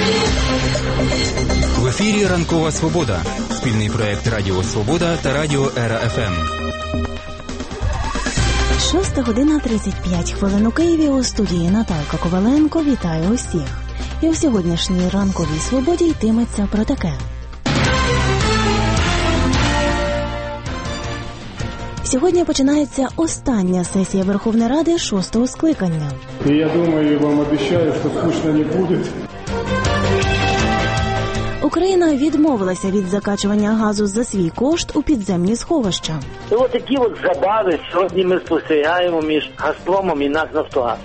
В ефірі «Ранкова Свобода» – спільний проєкт Радіо Свобода та Радіо Ера ФМ. 6:35 у Києві. У студії Наталка Коваленко. Вітаю усіх. І у сьогоднішній «Ранковій Свободі» йтиметься про таке. Сьогодні починається остання сесія Верховної Ради 6-го скликання. І я думаю, і вам обіцяю, що скучно не буде. Україна відмовилася від закачування газу за свій кошт у підземні сховища. І от такі забави сьогодні ми спостерігаємо між «Газпромом» і НАК «Нафтогаз».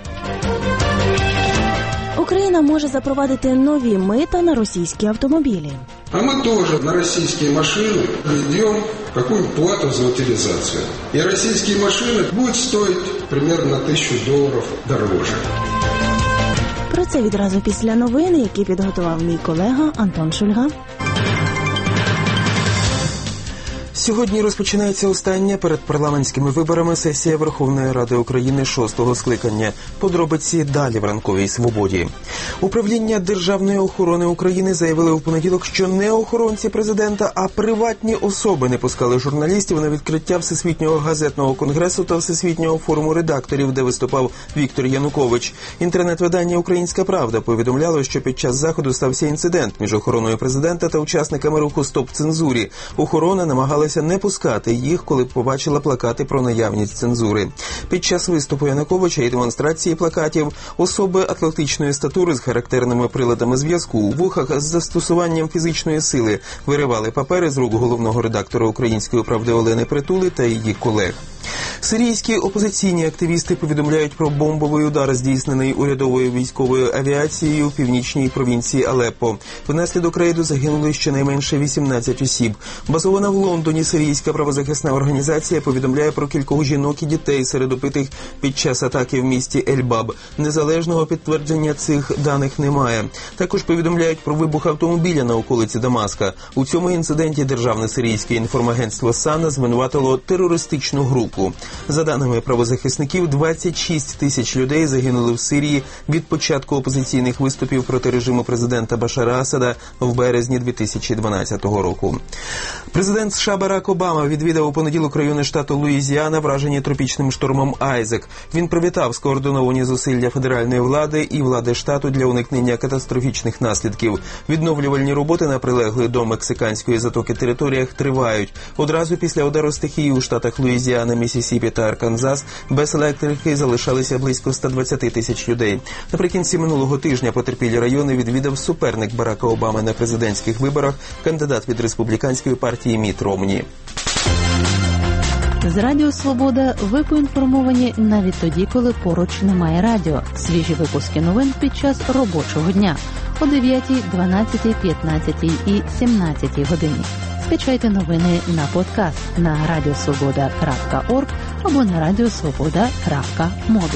Україна може запровадити нові мита на російські автомобілі. А мы тоже на российские машины введем какую плату за утилизацию. И российские машины будут стоить примерно на $1000 дороже. Про це відразу після новин, які підготував мій колега Антон Шульга. Сьогодні розпочинається остання перед парламентськими виборами сесія Верховної Ради України 6-го скликання. Подробиці далі в «Ранковій Свободі». Управління Державної охорони України заявили у понеділок, що не охоронці президента, а приватні особи не пускали журналістів на відкриття Всесвітнього газетного конгресу та Всесвітнього форуму редакторів, де виступав Віктор Янукович. Інтернет-видання «Українська правда» повідомляло, що під час заходу стався інцидент між охороною президента та учасниками руху «Стоп цензурі». Охорона намагалася не пускати їх, коли побачила плакати про наявність цензури. Під час виступу Януковича і демонстрації плакатів особи атлетичної статури з характерними приладами зв'язку у вухах з застосуванням фізичної сили виривали папери з рук головного редактора «Української правди» Олени Притули та її колег. Сирійські опозиційні активісти повідомляють про бомбовий удар, здійснений урядовою військовою авіацією у північній провінції Алеппо. Внаслідок рейду загинули щонайменше 18 осіб. Базована в Лондоні сирійська правозахисна організація повідомляє про кількох жінок і дітей серед убитих під час атаки в місті Ель-Баб. Незалежного підтвердження цих даних немає. Також повідомляють про вибух автомобіля на околиці Дамаска. У цьому інциденті державне сирійське інформагентство САНА звинуватило терористичну групу. За даними правозахисників, 26 тисяч людей загинули в Сирії від початку опозиційних виступів проти режиму президента Башара Асада в березні 2012 року. Президент США Барак Обама відвідав у понеділок райони штату Луїзіана, вражені тропічним штормом Айзек. Він привітав скоординовані зусилля федеральної влади і влади штату для уникнення катастрофічних наслідків. Відновлювальні роботи на прилеглих до мексиканської затоки територіях тривають. Одразу після удару стихії у штатах Луїзіана, Міссісіпі та Арканзас без електрики залишалися близько 120 тисяч людей. Наприкінці минулого тижня потерпілі райони відвідав суперник Барака Обами на президентських виборах, кандидат від республіканської партії Мітт Ромні. З Радіо Свобода ви поінформовані навіть тоді, коли поруч немає радіо. Свіжі випуски новин під час робочого дня о 9, 12, 15 і 17 годині. Скачайте новини на подкаст на radiosvoboda.org або на radiosvoboda.mobi.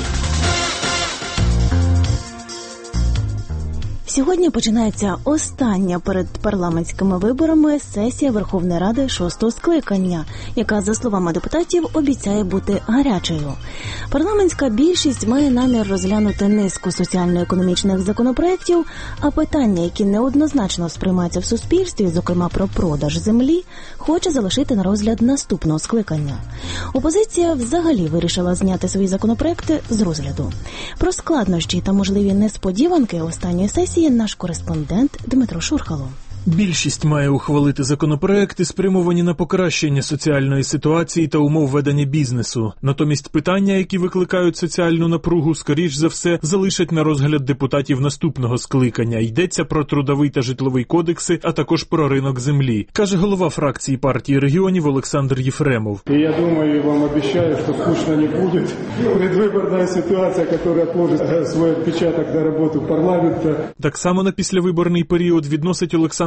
Сьогодні починається остання перед парламентськими виборами сесія Верховної Ради 6-го скликання, яка, за словами депутатів, обіцяє бути гарячою. Парламентська більшість має намір розглянути низку соціально-економічних законопроєктів, а питання, які неоднозначно сприймаються в суспільстві, зокрема про продаж землі, хоче залишити на розгляд наступного скликання. Опозиція взагалі вирішила зняти свої законопроекти з розгляду. Про складнощі та можливі несподіванки останньої сесії наш кореспондент Дмитро Шурхало. Більшість має ухвалити законопроекти, спрямовані на покращення соціальної ситуації та умов ведення бізнесу. Натомість питання, які викликають соціальну напругу, скоріш за все, залишать на розгляд депутатів наступного скликання. Йдеться про трудовий та житловий кодекси, а також про ринок землі, каже голова фракції партії регіонів Олександр Єфремов. І я думаю, і вам обіцяю, що скучно не буде. Предвиборна ситуація, яка отложить свій відпечаток на роботу парламенту. Так само на післявиборний період відносить Олександр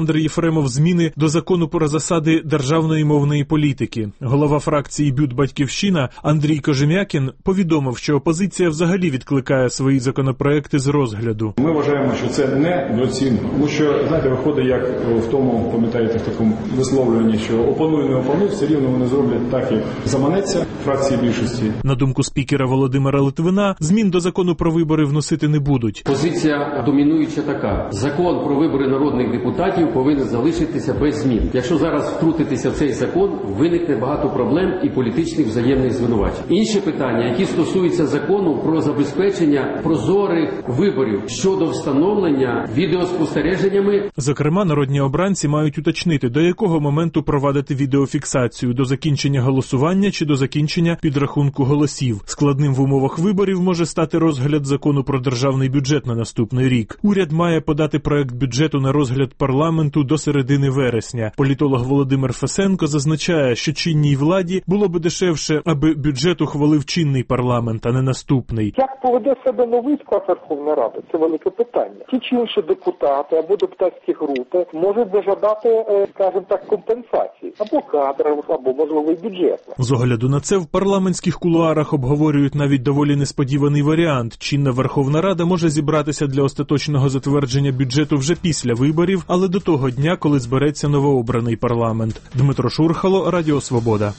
Олександр Єфремов зміни до закону про засади державної мовної політики. Голова фракції «БЮТ Батьківщина» Андрій Кожем'якін повідомив, що опозиція взагалі відкликає свої законопроекти з розгляду. Ми вважаємо, що це недоцільно. Тому що, знаєте, виходить, як в тому, пам'ятаєте, в такому висловлюванні, що опонуй, не опонуй, все рівно вони зроблять так, як заманеться фракції більшості. На думку спікера Володимира Литвина, змін до закону про вибори вносити не будуть. Позиція домінуюча така. Закон про вибори народних депутатів повинен залишитися без змін. Якщо зараз втрутитися в цей закон, виникне багато проблем і політичних взаємних звинувачень. Інші питання, які стосуються закону про забезпечення прозорих виборів щодо встановлення відеоспостереженнями. Зокрема, народні обранці мають уточнити, до якого моменту провадити відеофіксацію – до закінчення голосування чи до закінчення підрахунку голосів. Складним в умовах виборів може стати розгляд закону про державний бюджет на наступний рік. Уряд має подати проект бюджету на розгляд парламенту до середини вересня. Політолог Володимир Фесенко зазначає, що чинній владі було би дешевше, аби бюджет ухвалив чинний парламент, а не наступний. Як поведе себе новий склад Верховної Ради? Це велике питання. Ті чи інші депутати або депутатські групи можуть зажадати, скажімо так, компенсації. Або кадрових, або, можливо, і бюджетних. З огляду на це в парламентських кулуарах обговорюють навіть доволі несподіваний варіант. Чинна Верховна Рада може зібратися для остаточного затвердження бюджету вже після виборів, але до того дня, коли збереться новообраний парламент. Дмитро Шурхало, Радіо Свобода.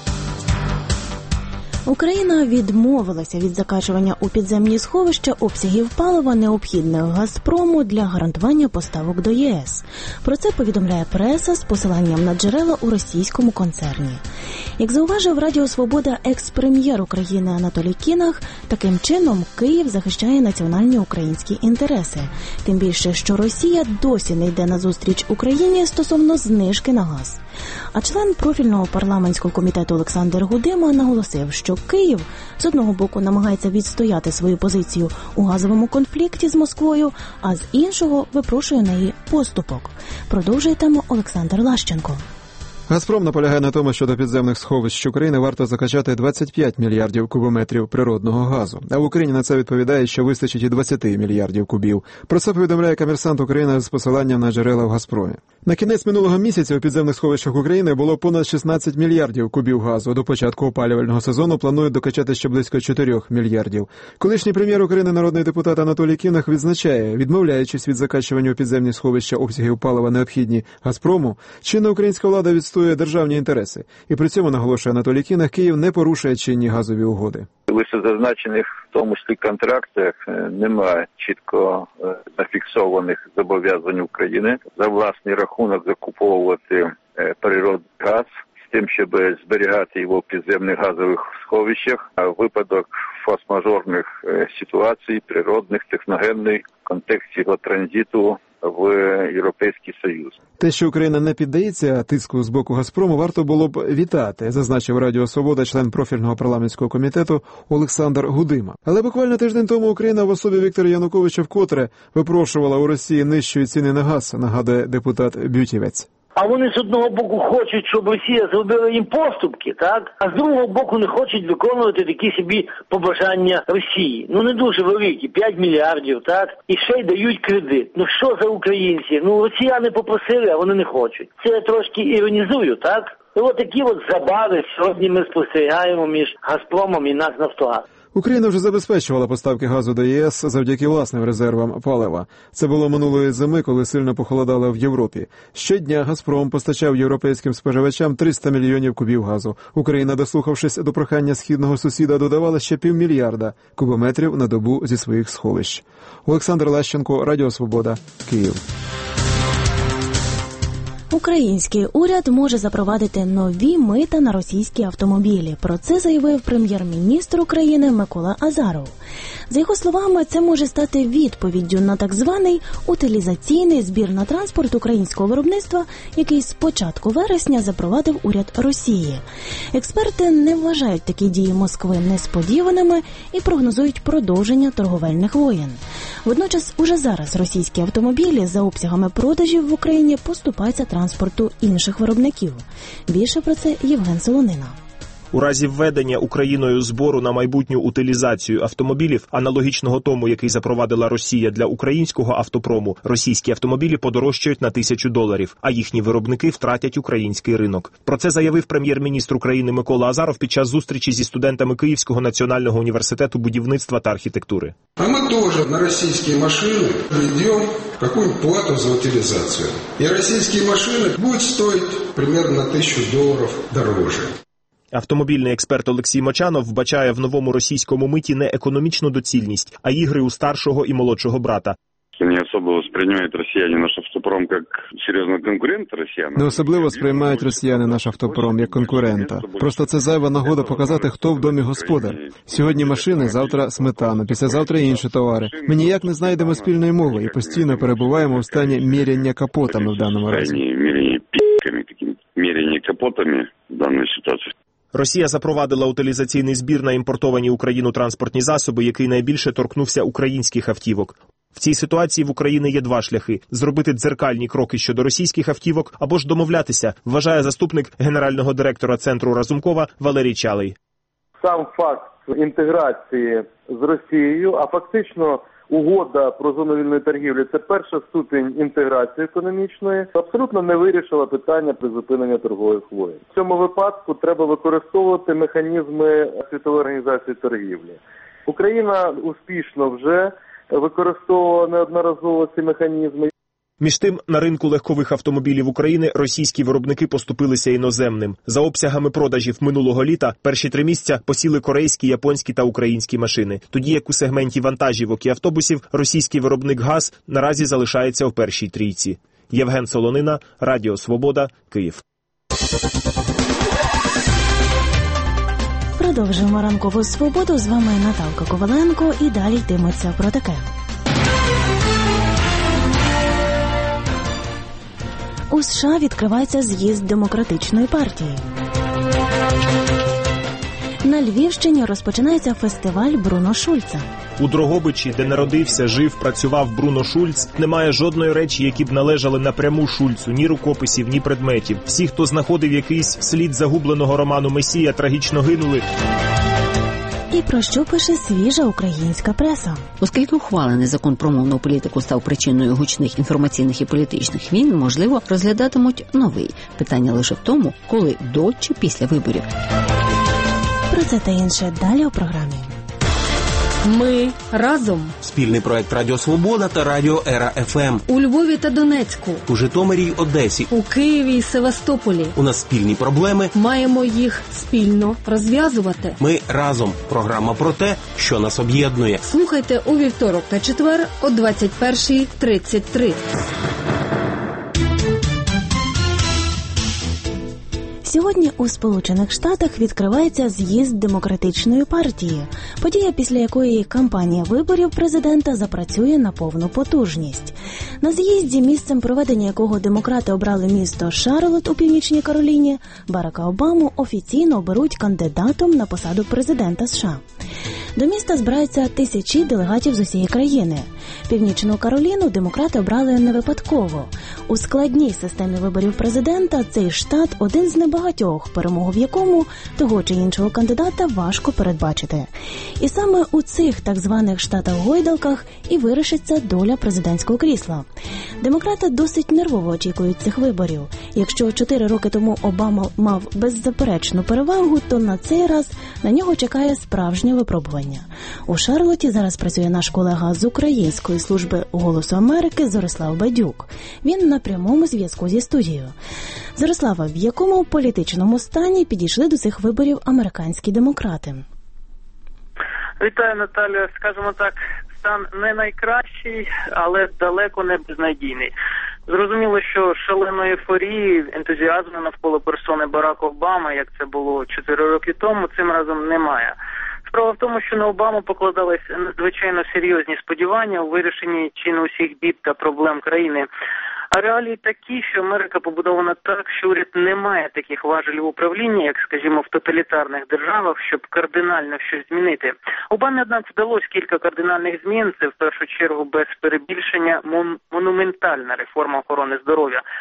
Україна відмовилася від закачування у підземні сховища обсягів палива, необхідних «Газпрому» для гарантування поставок до ЄС. Про це повідомляє преса з посиланням на джерела у російському концерні. Як зауважив Радіо Свобода екс-прем'єр України Анатолій Кінах, таким чином Київ захищає національні українські інтереси. Тим більше, що Росія досі не йде назустріч Україні стосовно знижки на газ. А член профільного парламентського комітету Олександр Гудима наголосив, що Київ з одного боку намагається відстояти свою позицію у газовому конфлікті з Москвою, а з іншого випрошує неї поступок. Продовжує тему Олександр Лащенко. «Газпром» наполягає на тому, що до підземних сховищ України варто закачати 25 мільярдів кубометрів природного газу. А в Україні на це відповідає, що вистачить і 20 мільярдів кубів. Про це повідомляє «Комерсант України» з посиланням на джерела в «Газпромі». На кінець минулого місяця у підземних сховищах України було понад 16 мільярдів кубів газу. До початку опалювального сезону планують докачати ще близько 4 мільярдів. Колишній прем'єр України, народний депутат Анатолій Кінах відзначає, відмовляючись від закачування у підземні сховища обсягів палива, необхідні «Газпрому», чинна українська влада відстоює державні інтереси. І при цьому, наголошує Анатолій Кінах, Київ не порушує чинні газові угоди. Вище зазначених, в тому числі контрактах, немає чітко зафіксованих зобов'язань України за власний рахунок закуповувати природний газ з тим, щоб зберігати його в підземних газових сховищах, а в випадок форс-мажорних ситуацій, природних, техногенних, в контексті його транзиту в Європейський Союз. Те, що Україна не піддається тиску з боку «Газпрому», варто було б вітати, зазначив Радіо Свобода член профільного парламентського комітету Олександр Гудима. Але буквально тиждень тому Україна в особі Віктора Януковича вкотре випрошувала у Росії нижчої ціни на газ, нагадує депутат Бютівець. А вони з одного боку хочуть, щоб Росія зробила їм поступки, так? А з другого боку не хочуть виконувати такі собі побажання Росії. Ну не дуже великі, 5 мільярдів, так? І ще й дають кредит. Ну що за українці? Ну росіяни попросили, а вони не хочуть. Це я трошки іронізую, так? І от такі от забави сьогодні ми спостерігаємо між «Газпромом» і НАК «Нафтогаз». Україна вже забезпечувала поставки газу до ЄС завдяки власним резервам палива. Це було минулої зими, коли сильно похолодало в Європі. Щодня «Газпром» постачав європейським споживачам 300 мільйонів кубів газу. Україна, дослухавшись до прохання східного сусіда, додавала ще 500 мільярда кубометрів на добу зі своїх сховищ. Олександр Лащенко, Радіо Свобода, Київ. Український уряд може запровадити нові мита на російські автомобілі. Про це заявив прем'єр-міністр України Микола Азаров. За його словами, це може стати відповіддю на так званий утилізаційний збір на транспорт українського виробництва, який з початку вересня запровадив уряд Росії. Експерти не вважають такі дії Москви несподіваними і прогнозують продовження торговельних воєн. Водночас, уже зараз російські автомобілі за обсягами продажів в Україні поступаються транспорту інших виробників. Більше про це Євген Солонина. У разі введення Україною збору на майбутню утилізацію автомобілів, аналогічного тому, який запровадила Росія для українського автопрому, російські автомобілі подорожчають на $1000, а їхні виробники втратять український ринок. Про це заявив прем'єр-міністр України Микола Азаров під час зустрічі зі студентами Київського національного університету будівництва та архітектури. А мы тоже на российские машины введем какую-нибудь плату за утилизацию. И российские машины будут стоить примерно на $1000 дороже. Автомобільний експерт Олексій Мочанов вбачає в новому російському миті не економічну доцільність, а ігри у старшого і молодшого брата. Не особо воспринимают россияне наш автопром как серьезного конкурента россиян. Не особливо сприймають росіяни наш автопром як конкурента. Просто це зайва нагода показати, хто в домі господар. Сьогодні машини, завтра сметана, післязавтра інші товари. Ми ніяк не знайдемо спільної мови і постійно перебуваємо в стані міряння капотами в даному разі. Міряння капотами в даній ситуації. Росія запровадила утилізаційний збір на імпортовані в Україну транспортні засоби, який найбільше торкнувся українських автівок. В цій ситуації в Україні є два шляхи – зробити дзеркальні кроки щодо російських автівок або ж домовлятися, вважає заступник генерального директора Центру Разумкова Валерій Чалий. Сам факт інтеграції з Росією, а фактично угода про зону вільної торгівлі – це перша ступінь інтеграції економічної, абсолютно не вирішила питання призупинення торгових воєн. В цьому випадку треба використовувати механізми Світової організації торгівлі. Україна успішно вже використовувала неодноразово ці механізми. Між тим, на ринку легкових автомобілів України російські виробники поступилися іноземним. За обсягами продажів минулого літа перші 3 місця посіли корейські, японські та українські машини. Тоді як у сегменті вантажівок і автобусів російський виробник ГАЗ наразі залишається в першій трійці. Євген Солонина, Радіо Свобода, Київ. Продовжуємо ранкову свободу. З вами Наталка Коваленко і далі йтиметься про таке. У США відкривається з'їзд Демократичної партії. На Львівщині розпочинається фестиваль Бруно Шульца. У Дрогобичі, де народився, жив, працював Бруно Шульц, немає жодної речі, які б належали напряму Шульцу, ні рукописів, ні предметів. Всі, хто знаходив якийсь слід загубленого роману «Месія», трагічно гинули. І про що пише свіжа українська преса? Оскільки ухвалений закон про мовну політику став причиною гучних інформаційних і політичних війн, можливо, розглядатимуть новий. Питання лише в тому, коли до чи після виборів. Про це та інше далі у програмі. Ми разом. Спільний проект Радіо Свобода та Радіо Ера ФМ. У Львові та Донецьку. У Житомирі й Одесі. У Києві й Севастополі. У нас спільні проблеми. Маємо їх спільно розв'язувати. Ми разом. Програма про те, що нас об'єднує. Слухайте у вівторок та четвер о 21:33. Сьогодні у Сполучених Штатах відкривається з'їзд Демократичної партії, подія, після якої кампанія виборів президента запрацює на повну потужність. На з'їзді, місцем проведення якого демократи обрали місто Шарлотт у Північній Кароліні, Барака Обаму офіційно оберуть кандидатом на посаду президента США. До міста збираються тисячі делегатів з усієї країни. Північну Кароліну демократи обрали не випадково. У складній системі виборів президента цей штат – один з небагатьох, перемогу в якому того чи іншого кандидата важко передбачити. І саме у цих так званих штатах-гойдалках і вирішиться доля президентського крісла. Демократи досить нервово очікують цих виборів. Якщо 4 роки тому Обама мав беззаперечну перевагу, то на цей раз на нього чекає справжнє випробування. У Шарлотті зараз працює наш колега з Української служби «Голосу Америки» Зорислав Бадюк. Він на прямому зв'язку зі студією. Зорислава, в якому політичному стані підійшли до цих виборів американські демократи? Вітаю, Наталія. Скажімо так, стан не найкращий, але далеко не безнадійний. Зрозуміло, що шаленої ейфорії, ентузіазму навколо персони Барака Обами, як це було 4 роки тому, цим разом немає. Справа в тому, що на Обаму покладались надзвичайно серйозні сподівання у вирішенні чи не усіх бід та проблем країни. А реалії такі, що Америка побудована так, що уряд не має таких важелів управління, як, скажімо, в тоталітарних державах, щоб кардинально щось змінити. Обамі, однак, вдалося кілька кардинальних змін. Це, в першу чергу, без перебільшення, монументальна реформа охорони здоров'я.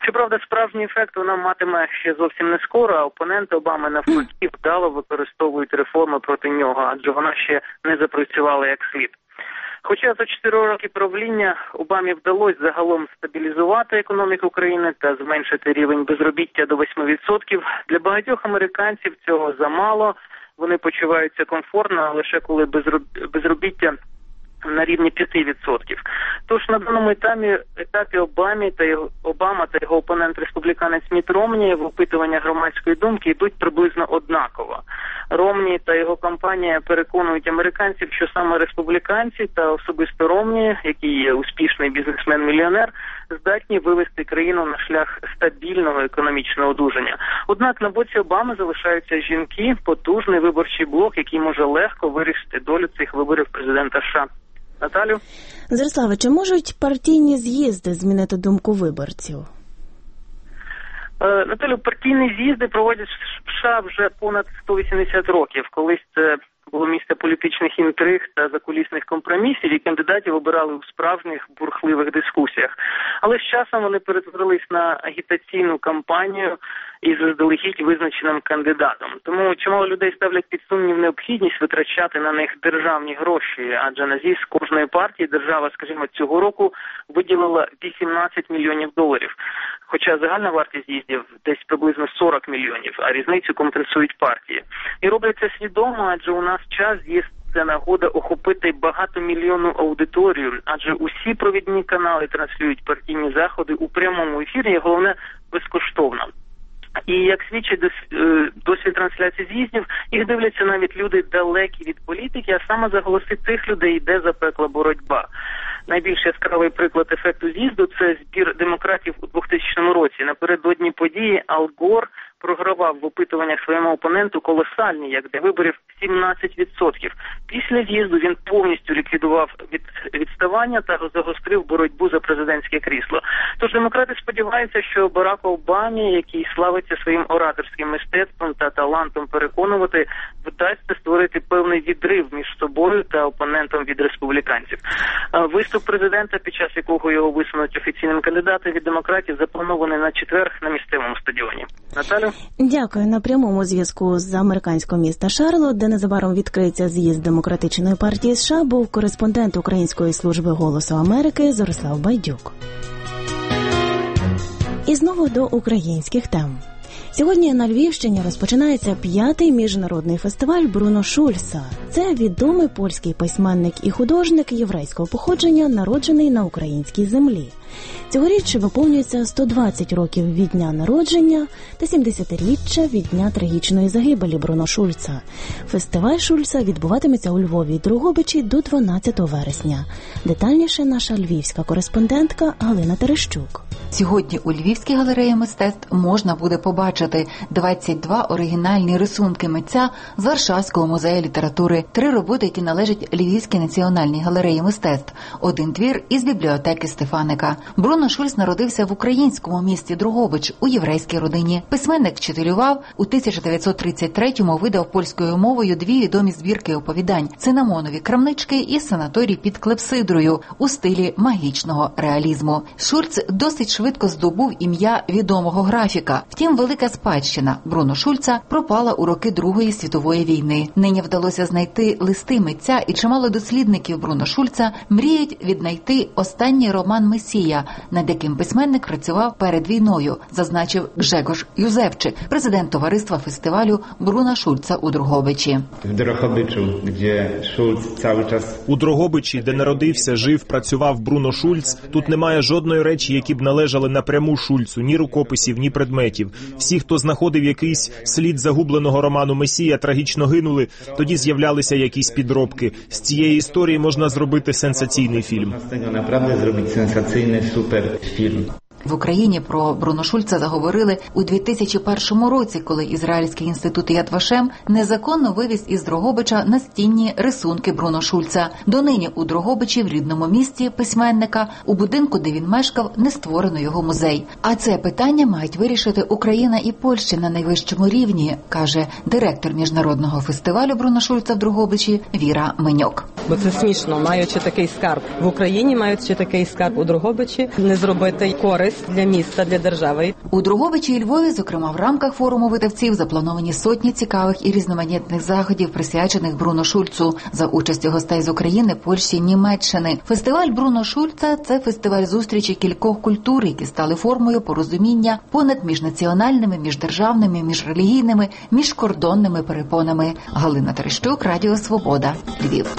Щоправда, справжній ефект вона матиме ще зовсім не скоро, а опоненти Обами навпаки вдало використовують реформи проти нього, адже вона ще не запрацювала як слід. Хоча за 4 роки правління Обамі вдалося загалом стабілізувати економіку країни та зменшити рівень безробіття до 8%, для багатьох американців цього замало. Вони почуваються комфортно лише коли безробіття на рівні 5%. Тож на даному етапі Обама та його опонент-республіканець Мітт Ромні в опитуваннях громадської думки йдуть приблизно однаково. Ромні та його кампанія переконують американців, що саме республіканці та особисто Ромні, який є успішний бізнесмен-мільйонер, здатні вивести країну на шлях стабільного економічного одужання. Однак на боці Обами залишаються жінки, потужний виборчий блок, який може легко вирішити долю цих виборів президента США. Наталю? Зориславе, чи можуть партійні з'їзди змінити думку виборців? Наталю, партійні з'їзди проводять в США вже понад 180 років. Колись це було місце політичних інтриг та закулісних компромісів, і кандидатів обирали у справжніх бурхливих дискусіях. Але з часом вони перетворились на агітаційну кампанію із заздалегідь визначеним кандидатом. Тому чимало людей ставлять під сумнів необхідність витрачати на них державні гроші, адже на з'їзд кожної партії держава, скажімо, цього року виділила $18 мільйонів. Хоча загальна вартість з'їздів десь приблизно 40 мільйонів, а різницю компенсують партії. І роблять це свідомо, адже у нас час з'їзд – це нагода охопити багатомільйонну аудиторію, адже усі провідні канали транслюють партійні заходи у прямому ефірі, і головне – безкоштовно. І як свідчить досвід трансляції з'їздів, їх дивляться навіть люди далекі від політики, а саме за голоси цих людей йде запекла боротьба. Найбільш яскравий приклад ефекту з'їзду – це збір демократів у 2000 році. Напередодні події Ал Гор програвав в опитуваннях своєму опоненту колосальні, як для виборів, 17%. Після з'їзду він повністю ліквідував відставання та загострив боротьбу за президентське крісло. Тож демократи сподіваються, що Бараку Обамі, який славиться своїм ораторським мистецтвом та талантом переконувати, вдасться створити певний відрив між собою та опонентом від республіканців. Виступ президента, під час якого його висунуть офіційним кандидатом від демократів, запланований на четвер на місцевому стадіоні. Наталю? Дякую. На прямому зв'язку з американського міста Шарлот, де незабаром відкриється з'їзд Демократичної партії США, був кореспондент Української служби «Голосу Америки» Зорислав Байдюк. І знову до українських тем. Сьогодні на Львівщині розпочинається 5-й міжнародний фестиваль Бруно Шульца. Це відомий польський письменник і художник єврейського походження, народжений на українській землі. Цьогоріч виповнюється 120 років від дня народження та 70-річчя від дня трагічної загибелі Бруно Шульца. Фестиваль Шульца відбуватиметься у Львові і Дрогобичі до 12 вересня. Детальніше наша львівська кореспондентка Галина Терещук. Сьогодні у Львівській галереї мистецтв можна буде побачити 22 оригінальні рисунки митця з Варшавського музею літератури, 3 роботи, які належать Львівській національній галереї мистецтв, 1 твір із бібліотеки Стефаника. Бруно Шульц народився в українському місті Дрогобич у єврейській родині. Письменник вчителював, у 1933-му видав польською мовою 2 відомі збірки оповідань «Цинамонові крамнички» і «Санаторій під Клепсидрою» у стилі магічного реалізму. Шульц досить швидко здобув ім'я відомого графіка. Втім, велика спадщина Бруно Шульца пропала у роки Другої світової війни. Нині вдалося знайти листи митця, і чимало дослідників Бруно Шульца мріють віднайти останній роман «Месія», над яким письменник працював перед війною, зазначив Гжегош Юзевчик, президент товариства фестивалю Бруна Шульца у Дрогобичі. У Дрогобичі, де народився, жив, працював Бруно Шульц, тут немає жодної речі, які б належали напряму Шульцу, ні рукописів, ні предметів. Всі, хто знаходив якийсь слід загубленого роману «Месія», трагічно гинули, тоді з'являлися якісь підробки. З цієї історії можна зробити сенсаційний фільм. Суперфільм. В Україні про Бруно Шульца заговорили у 2001 році, коли Ізраїльський інститут Яд Вашем незаконно вивіз із Дрогобича настінні рисунки Бруно Шульца. Донині у Дрогобичі, в рідному місті письменника, у будинку, де він мешкав, не створено його музей. А це питання мають вирішити Україна і Польща на найвищому рівні, каже директор міжнародного фестивалю Бруно Шульца в Дрогобичі Віра Меньок. Бо це смішно, маючи такий скарб в Україні, маючи такий скарб у Дрогобичі, не зробити користь для міста, для держави. У Дрогобичі і Львові, зокрема в рамках форуму видавців, заплановані сотні цікавих і різноманітних заходів, присвячених Бруно Шульцу, за участю гостей з України, Польщі, Німеччини. Фестиваль Бруно Шульца – це фестиваль зустрічі кількох культур, які стали формою порозуміння понад міжнаціональними, міждержавними, міжрелігійними, міжкордонними перепонами. Галина Терещук, Радіо Свобода, Львів.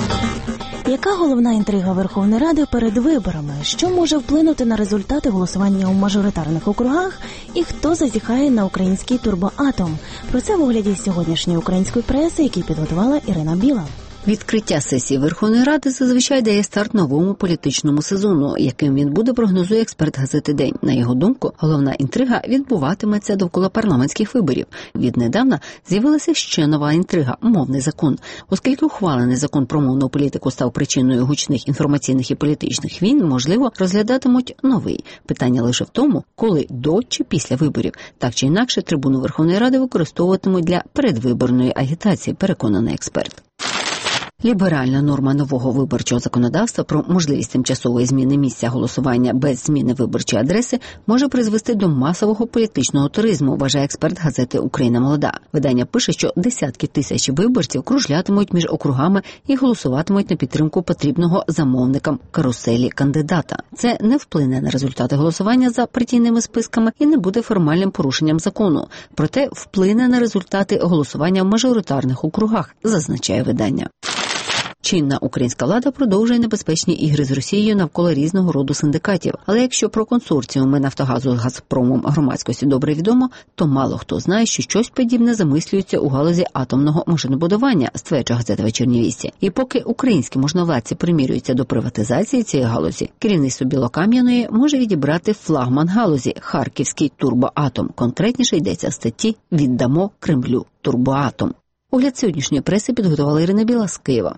Яка головна інтрига Верховної Ради перед виборами? Що може вплинути на результати голосування у мажоритарних округах? І хто зазіхає на український турбоатом? Про це в огляді сьогоднішньої української преси, який підготувала Ірина Біла. Відкриття сесії Верховної Ради зазвичай дає старт новому політичному сезону, яким він буде, прогнозує експерт газети «День». На його думку, головна інтрига відбуватиметься довкола парламентських виборів. Віднедавна з'явилася ще нова інтрига – мовний закон. Оскільки ухвалений закон про мовну політику став причиною гучних інформаційних і політичних війн, можливо, розглядатимуть новий. Питання лише в тому, коли до чи після виборів. Так чи інакше, трибуну Верховної Ради використовуватимуть для передвиборної агітації, переконаний експерт. Ліберальна норма нового виборчого законодавства про можливість тимчасової зміни місця голосування без зміни виборчої адреси може призвести до масового політичного туризму, вважає експерт газети «Україна молода». Видання пише, що десятки тисяч виборців кружлятимуть між округами і голосуватимуть на підтримку потрібного замовникам каруселі кандидата. Це не вплине на результати голосування за партійними списками і не буде формальним порушенням закону. Проте вплине на результати голосування в мажоритарних округах, зазначає видання. Чинна українська влада продовжує небезпечні ігри з Росією навколо різного роду синдикатів. Але якщо про консорціуми «Нафтогазу» з «Газпромом» громадськості добре відомо, то мало хто знає, що щось подібне замислюється у галузі атомного машинобудування, стверджує газета «Вечірні вісті». І поки українські можновладці примірюються до приватизації цієї галузі, керівництво Білокам'яної може відібрати флагман галузі – харківський турбоатом. Конкретніше йдеться в статті «Віддамо Кремлю турбоатом». Огляд сьогоднішньої преси підготувала Ірина Біла з Києва.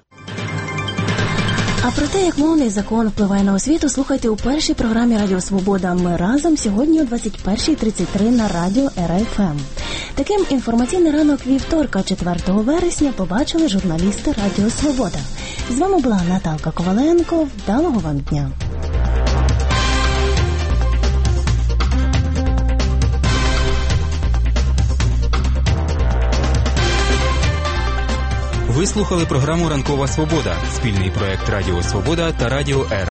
А про те, як мовний закон впливає на освіту, слухайте у першій програмі «Радіо Свобода». Ми разом сьогодні о 21:33 на радіо РФМ. Таким інформаційний ранок вівторка, 4 вересня, побачили журналісти «Радіо Свобода». З вами була Наталка Коваленко. Вдалого вам дня! Ви слухали програму «Ранкова Свобода» – спільний проект Радіо Свобода та Радіо